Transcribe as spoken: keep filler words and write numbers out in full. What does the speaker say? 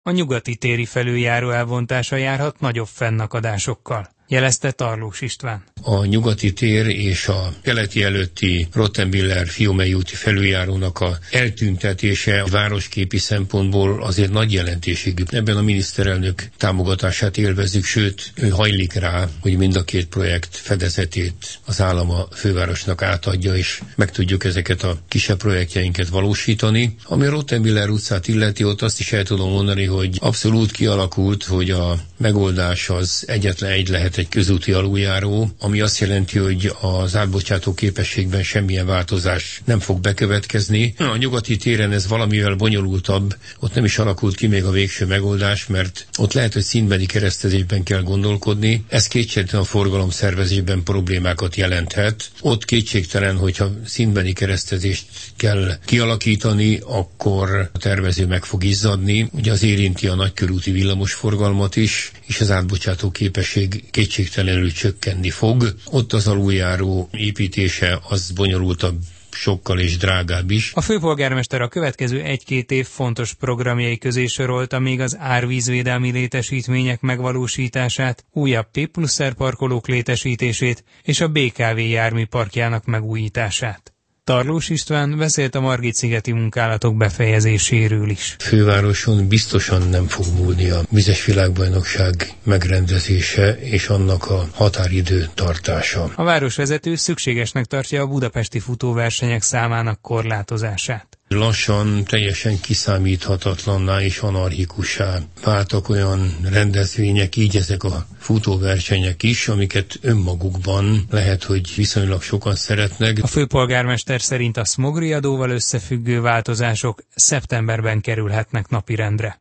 A nyugati téri felüljáró elvontása járhat nagyobb fennakadásokkal, jelezte Tarlós István. A nyugati tér és a keleti előtti Rottenbiller-Fiumei úti felüljárónak a eltüntetése a városképi szempontból azért nagy jelentőségű. Ebben a miniszterelnök támogatását élvezzük, sőt, ő hajlik rá, hogy mind a két projekt fedezetét az állam a fővárosnak átadja, és meg tudjuk ezeket a kisebb projektjeinket valósítani. Ami a Rottenbiller utcát illeti, ott azt is el tudom mondani, hogy abszolút kialakult, hogy a megoldás az egyetlen egy lehet egy közúti aluljáró, ami azt jelenti, hogy az átbocsátó képességben semmilyen változás nem fog bekövetkezni. A nyugati téren ez valamivel bonyolultabb, ott nem is alakult ki még a végső megoldás, mert ott lehet, hogy színbeli keresztezésben kell gondolkodni. Ez kétségtelen a forgalomszervezésben problémákat jelenthet. Ott kétségtelen, hogyha színbeli keresztezést kell kialakítani, akkor a tervező meg fog izzadni. Ugye az érinti a nagykörúti villamosforgalmat is, és az átbocsátó képesség kétségtelenül csökkenni fog. Ott az aluljáró építése az bonyolultabb, sokkal és drágább is. A főpolgármester a következő egy-két év fontos programjai közé sorolta még az árvízvédelmi létesítmények megvalósítását, újabb T plusz R parkolók létesítését és a bé ká vé járműparkjának megújítását. Tarlós István beszélt a Margit-szigeti munkálatok befejezéséről is. Fővároson biztosan nem fog múlni a vizes világbajnokság megrendezése és annak a határidő tartása. A városvezető szükségesnek tartja a budapesti futóversenyek számának korlátozását. Lassan teljesen kiszámíthatatlanná és anarchikussá váltak olyan rendezvények, így ezek a futóversenyek is, amiket önmagukban lehet, hogy viszonylag sokan szeretnek. A főpolgármester szerint a szmogriadóval összefüggő változások szeptemberben kerülhetnek napirendre.